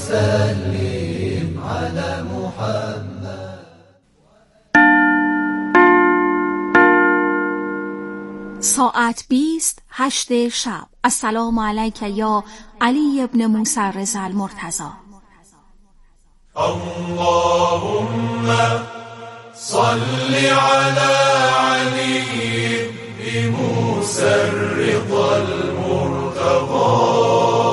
وسلم على محمد. ساعت 20:08 شب. السلام علیک یا علی ابن موسی رضا المرتضی. اللهم صل على علي بن موسى الرضا المرتضى.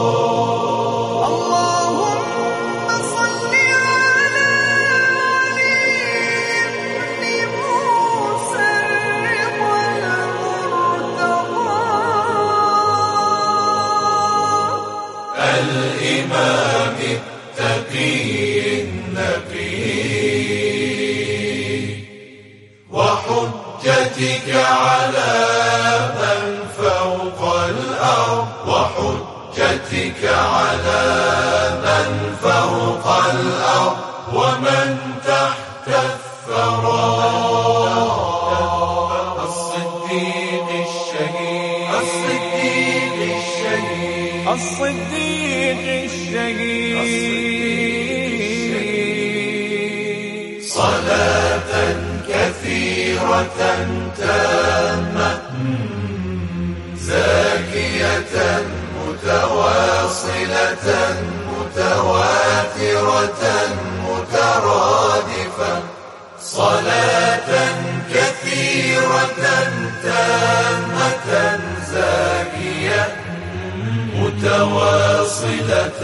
الإمام التقي النبي وحجتك على من فوق الأرض وحجتك على من فوق الأرض ومن تحت الثرى. الصديق الشهيد الصديق الشهيد الصديق الشهيد صلاة كثيرة تامة زاكية متواصلة متواترة مترادفة. صلاة كثيرة تامة زاكية متواصلة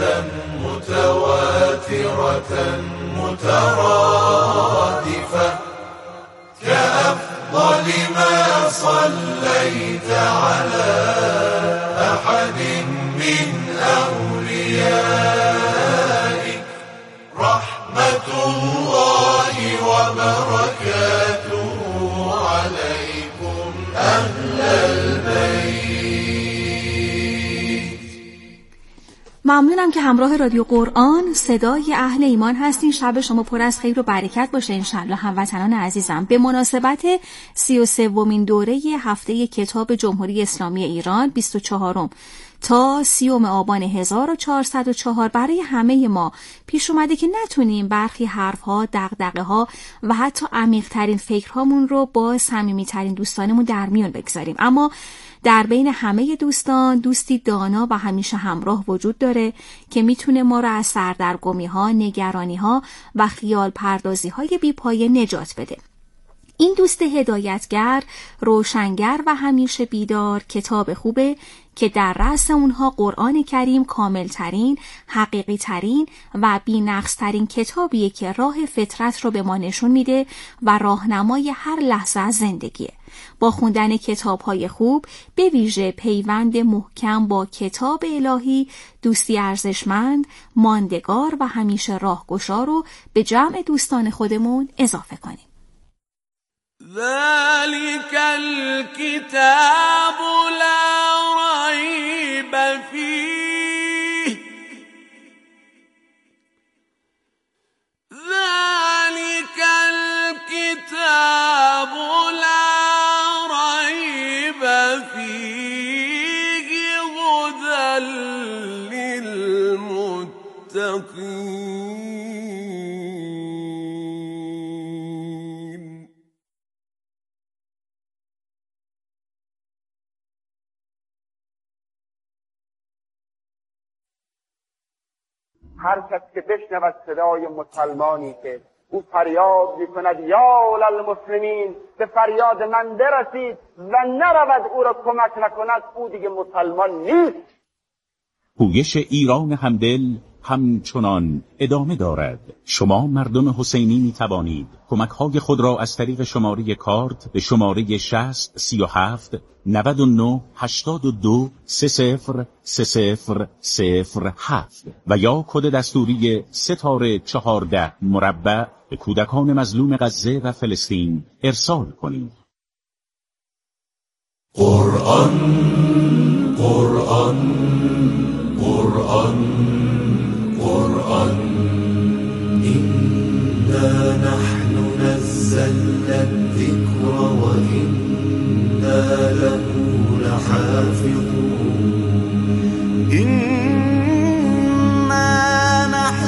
متواترة مترادفة كأفضل ما صليت على أحد من أوليائك. رحمة الله وبركاته عليكم أهل البيت. ممنونم که همراه رادیو قرآن صدای اهل ایمان هستین. شب شما پر از خیر و برکت باشه انشالله هموطنان عزیزم. به مناسبت 33مین دوره هفته کتاب جمهوری اسلامی ایران 24 تا 30 آبان 1404 برای همه ما پیش اومده که نتونیم برخی حرفها، دغدغه‌ها و حتی عمیق‌ترین فکرهامون رو با صمیمی‌ترین دوستانمون در میون بگذاریم. اما در بین همه دوستان دوستی دانا و همیشه همراه وجود داره که میتونه ما رو از سردرگمی‌ها، نگرانی‌ها و خیال پردازی‌های بی‌پایه نجات بده. این دوست هدایتگر، روشنگر و همیشه بیدار کتاب خوبه که در رأس اونها قرآن کریم کاملترین، حقیقیترین و بی‌نقص‌ترین کتابیه که راه فطرت رو به ما نشون میده و راهنمای هر لحظه از زندگیه. با خوندن کتاب‌های خوب به ویژه پیوند محکم با کتاب الهی دوستی ارزشمند، ماندگار و همیشه راهگشا رو به جمع دوستان خودمون اضافه کنیم. ذلك الكتاب لا ريب فيه ذلك الكتاب لا ريب فيه هدى للمتقين. هر کس که بشنود صدای مسلمانی که او فریاد می‌کند یا للمسلمین، به فریاد من برسید و نرود او را کمک نکند، او دیگه مسلمان نیست. پویش ایران همدل همچنان ادامه دارد. شما مردم حسینی می توانید کمک‌های خود را از طریق شماره کارت به شماره 60 37 99 82 303007 و یا کد دستوری *14 به کودکان مظلوم غزه و فلسطین ارسال کنید. قرآن قرآن قرآن قرآن إنا نحن نزلنا الذكر وإنا له لحافظون إنا نحن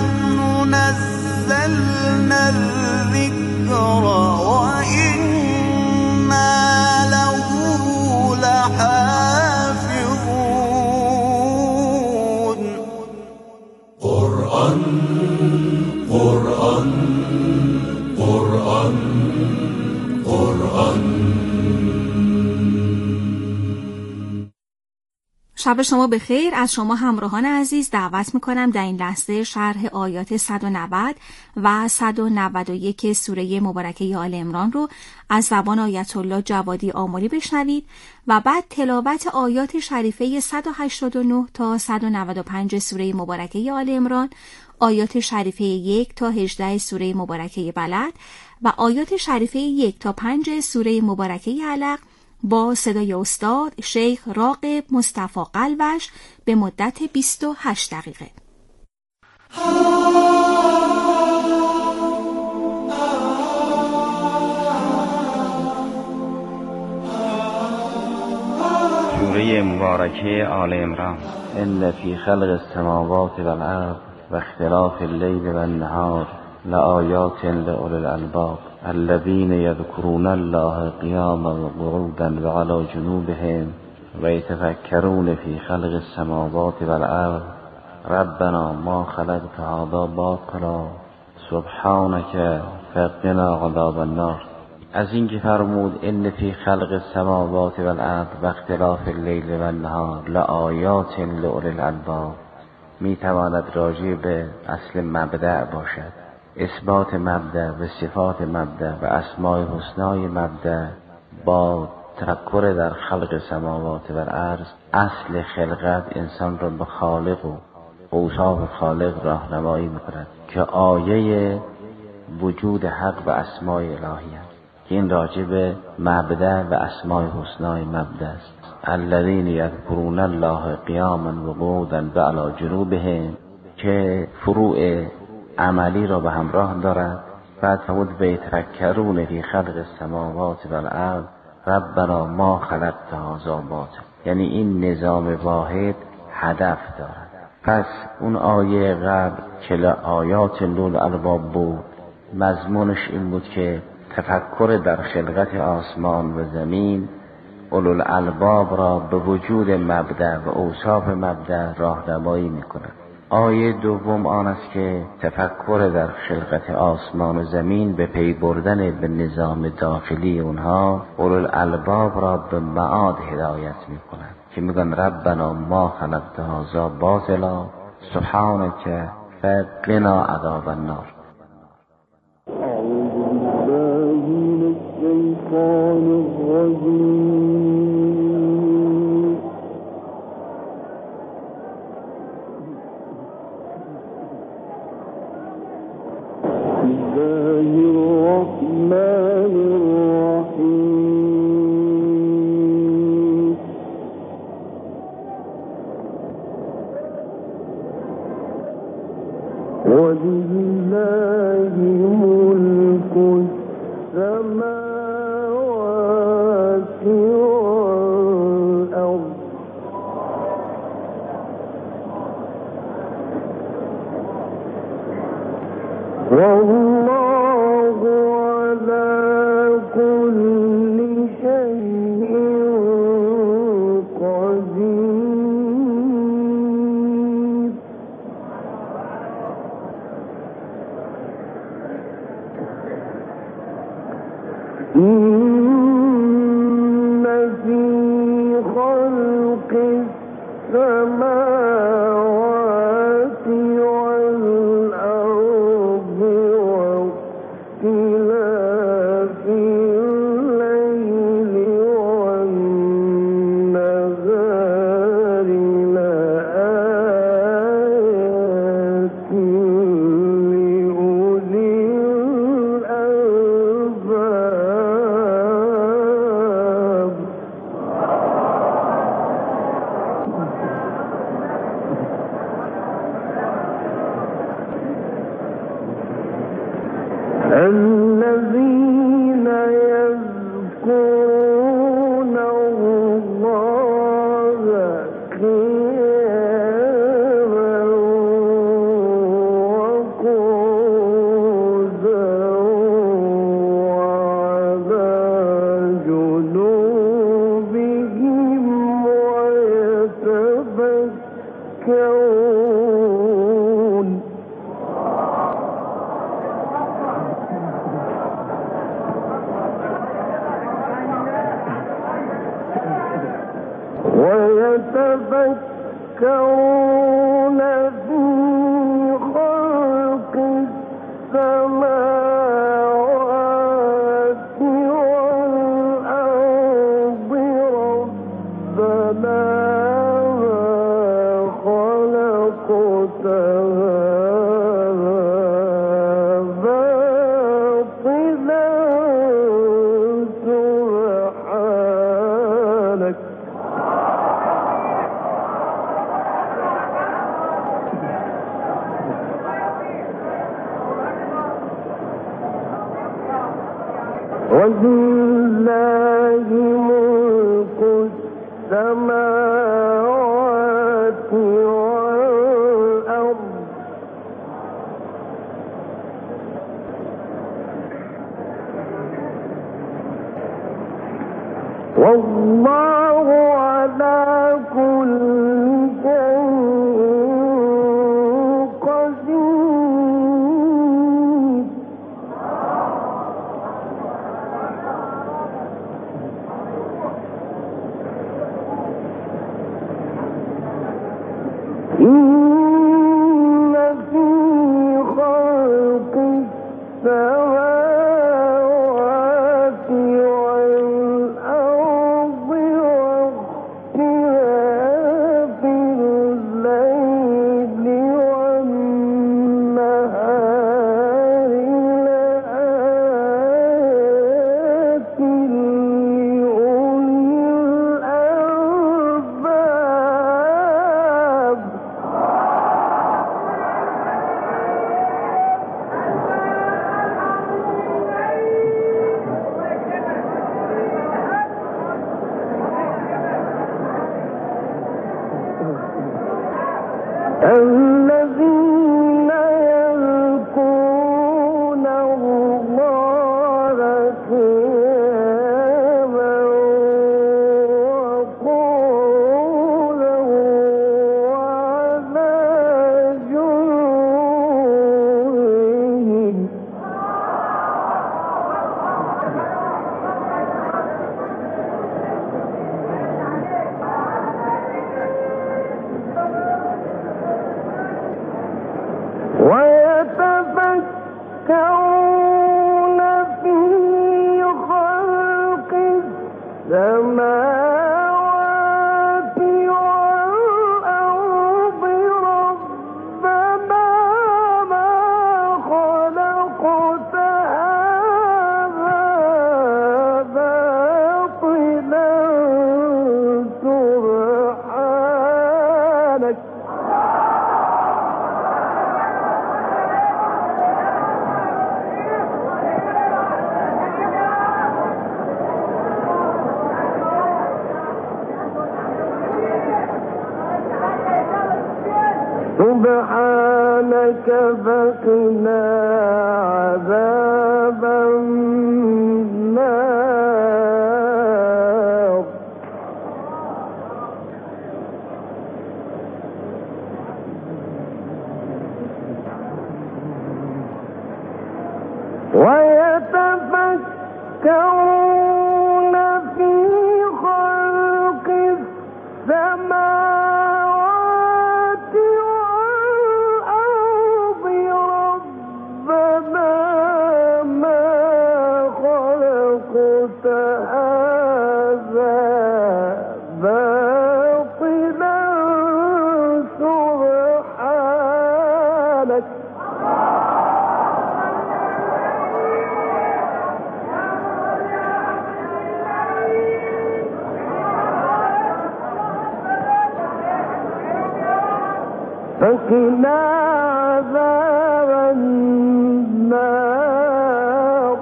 شب شما بخیر. از شما همراهان عزیز دعوت میکنم در این لحظه شرح آیات 190 و 191 سوره مبارکه آل عمران رو از زبان آیت الله جوادی آملی بشنوید و بعد تلاوت آیات شریفه 189 تا 195 سوره مبارکه آل عمران، آیات شریفه 1 تا 18 سوره مبارکه بلد و آیات شریفه 1 تا 5 سوره مبارکه علق با صدای استاد شیخ راغب مصطفی قلبش به مدت 28 دقیقه. سوره مبارکه آل عمران. ان فی خلق السماوات والارض و اختلاف اللیل والنهار لآیات لأولی الألباب الذين يذكرون الله قياما وقعودا وعلى جنوبهم ويتفكرون في خلق السماوات والأرض ربنا ما خلقت هذا باطلا سبحانك فقنا عذاب النار. از این که فرمود ان فی خلق السماوات والارض و اختلاف اللیل والنهار لآیات لأولی الألباب می تواند راجع به اصل مبدأ باشد، اثبات مبدأ و صفات مبدأ و اسماء حسنای مبدأ با تفکر در خلق سماوات و الارض اصل خلقت انسان را به خالق و اوصاف خالق راهنمایی میکند که آیه وجود حق و اسماء الهی است. این راجع به مبدأ و اسماء حسنای مبدأ است. الذین یذکرون الله قیاما و قعودا و علی جنوبهم که فروع عملی را به همراه دارد. بعد فرمود بیتفکرون فی خلق السماوات و الارض ربنا ما خلقت هذا باطلا، یعنی این نظام واحد هدف دارد. پس اون آیه قبل که آیات لول الباب بود مضمونش این بود که تفکر در خلقت آسمان و زمین اولو الالباب را به وجود مبدأ و اوصاف مبدأ راهنمایی می‌کند. آیه دوم آن است که تفکر در خلقت آسمان و زمین به پی بردن به نظام داخلی اونها اولو الالباب را به معاد هدایت می‌کند که میگن ربنا ما خلقت هذا باطلا سبحانك فقنا عذاب النار. ويتفكرون في خلق السماوات والأرض ربنا خلقت ولله ملك السماوات والأرض والله على كل شيء قدير. إن في خلق السماوات والأرض واختلاف الليل والنهار لآيات لأولي الألباب. الذين يذكرون الله قياما وقعودا وعلى جنوبهم. ويتفكرون في خلق السماوات والأرض ربنا ما خلقت هذا باطلا سبحانك سبحانك فقنا عذاب النار. ويتفكرون في خلق السماوات والأرض ربنا ما خلقت هذا باطلا سبحانك فقنا عذاب النار.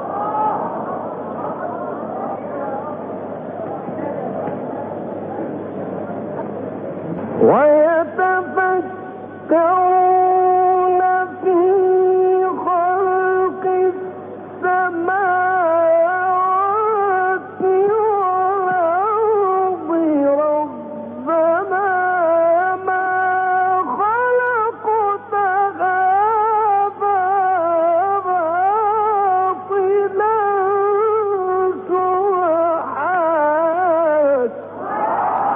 ويتفكرون في خلق السماوات والأرض ربنا ما خلقت هذا باطلا. سبحانك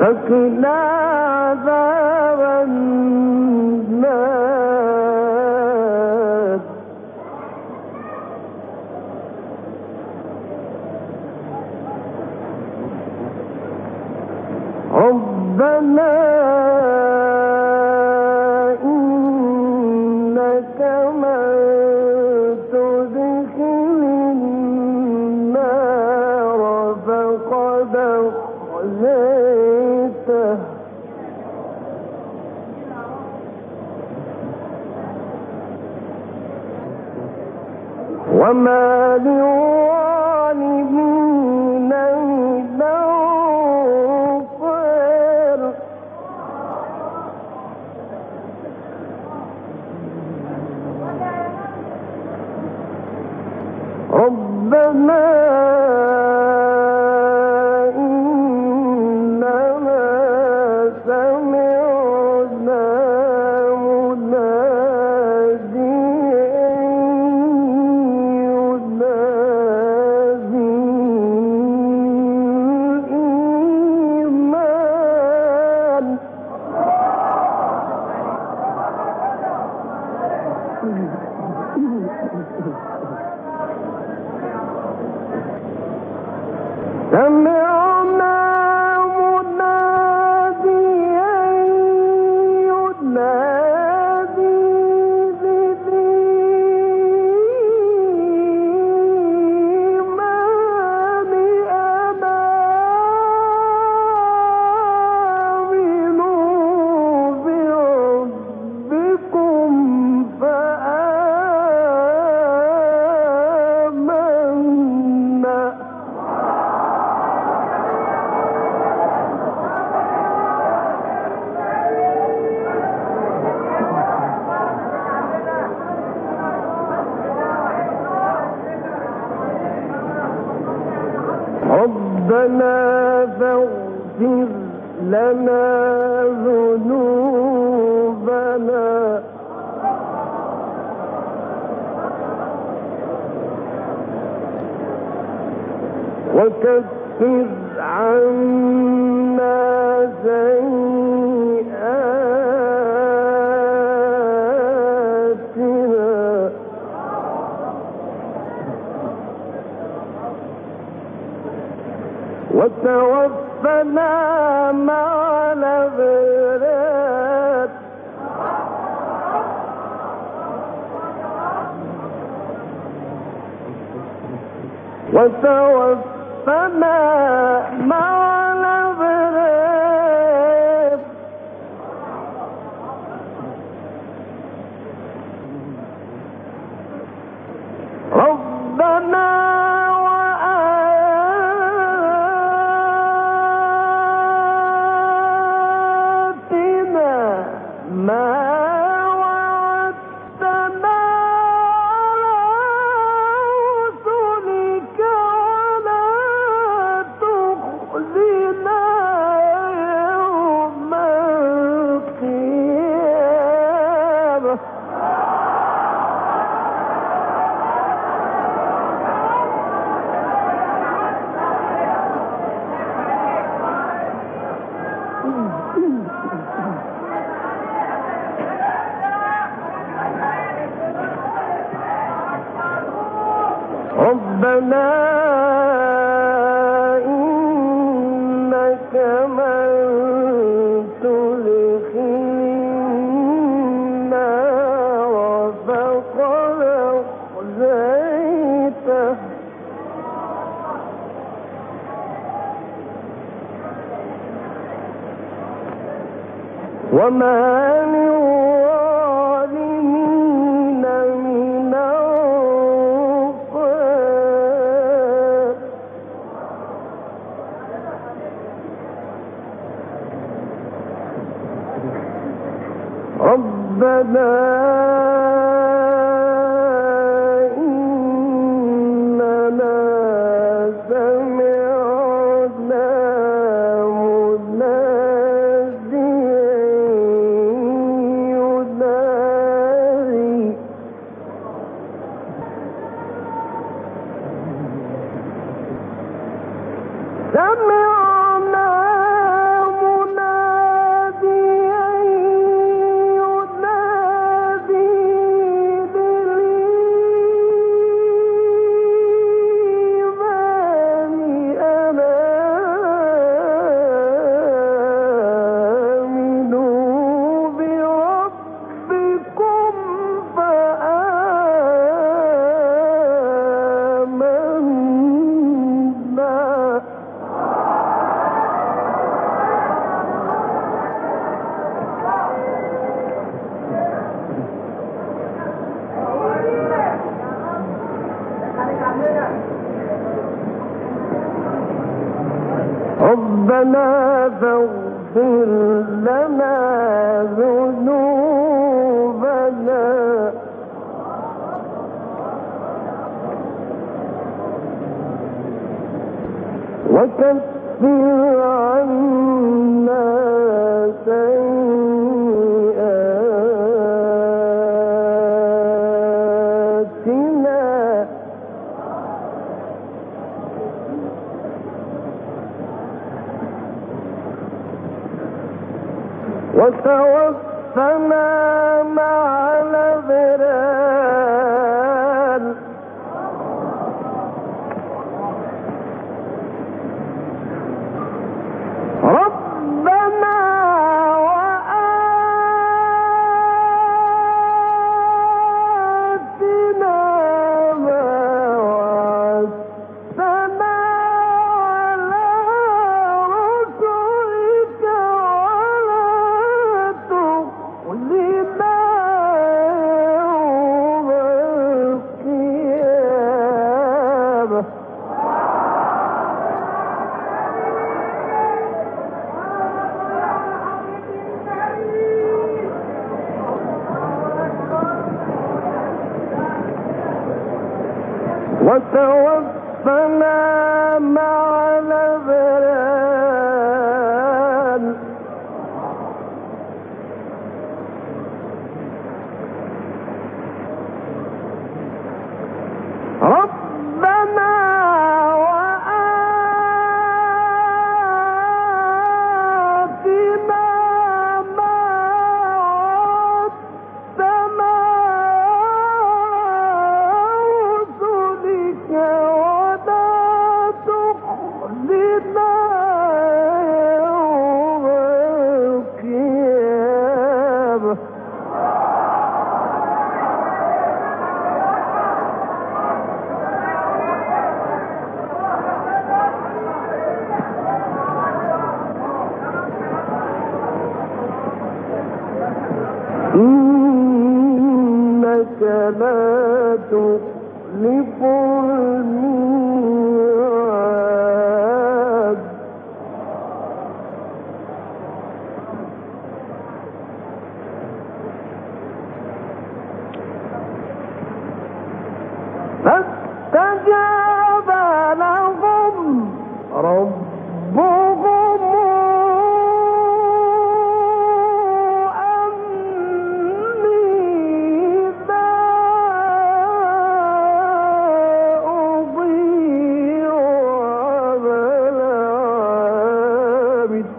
فقنا عذاب النار ربنا إنك من تدخل النار فقد أخزيته وما للظالمين من نصير ربنا إننا سمعنا مناديا ينادي الإيمان سمعنا مناديا ينادي للإيمان أن آمنوا بربكم فآمنا ربنا فاغفر لنا ذنوبنا وكفر عنا سيئاتنا وتوفنا مع الأبرار وتوفنا مع الأبرار ربنا وآتنا ما وعدتنا على رسلك ولا تخزنا يوم القيامة ربنا إنك من تدخل النار فقد أخزيته وما للظالمين من أنصار ربنا إننا سمعنا مناديا ينادي سمعنا ربنا فاغفر لنا ذنوبنا وكفر عنا سيئاتنا وتوفنا مع الأبرار ربنا وآتنا ما وعدتنا على رسلك ولا تخزنا يوم القيامة وتوفنا مع الأبرار ربنا وآتنا ما وعدتنا رسلك ولا تخزنا يوم القيامة إنك لا تخلف الميعاد فاستجاب لهم ربهم أني لا أضيع عمل عامل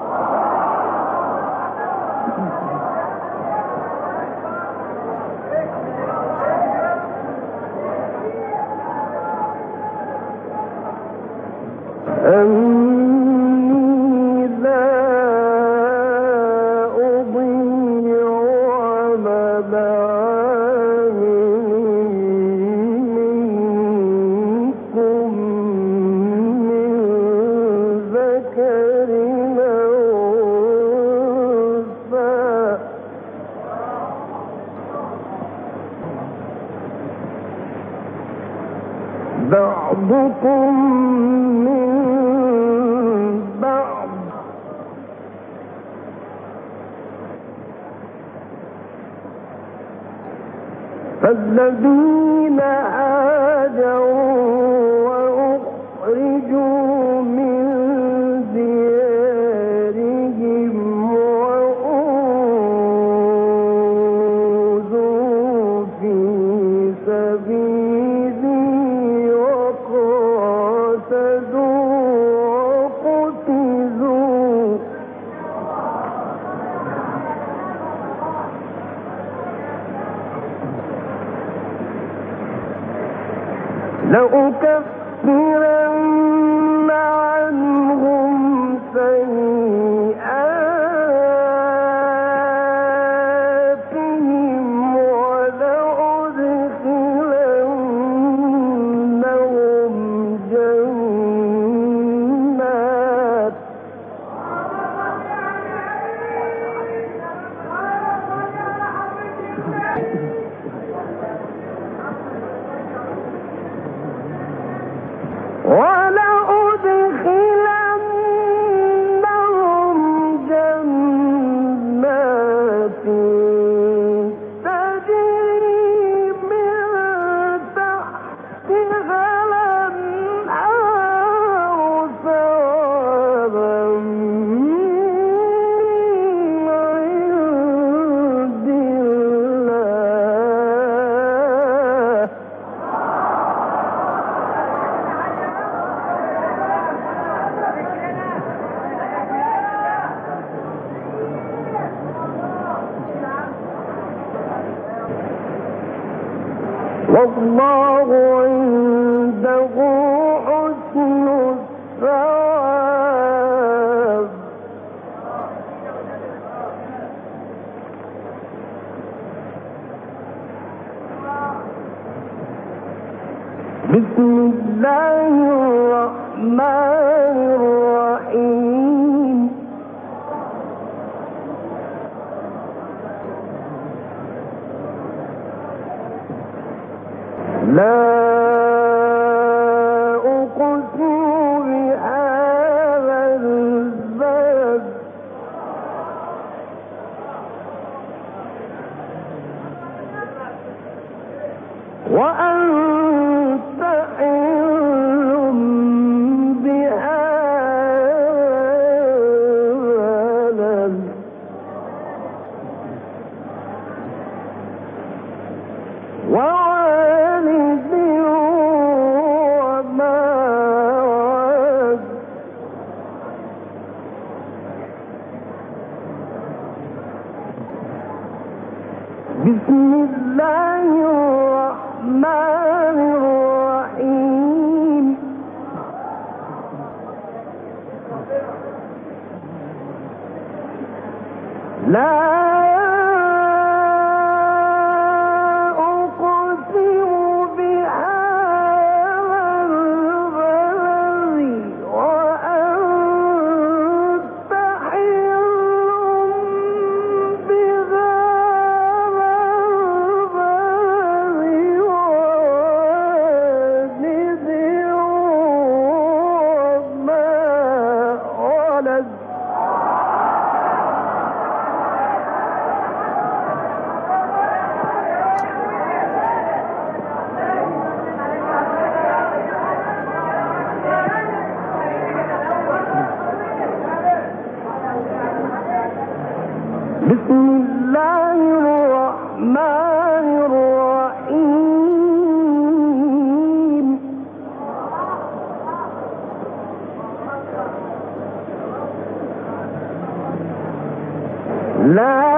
أني لا أضيع عمل عامل منكم من ذكر أو أنثى بعضكم من بعض فالذين هاجروا وأخرجوا من ديارهم وأوذوا في سبيلي وقاتلوا وقتلوا لأكفرن عنهم سيئاتهم ولأدخلنهم جنات ولأدخلنهم والله عنده حسن الثواب بسم الله الرحمن الرحيم لا أقسم بهذا البلد وأنت حل بهذا البلد ووالد وما ولد بسم الله الرحمن الرحيم لا بسم الله الرحمن الرحيم لا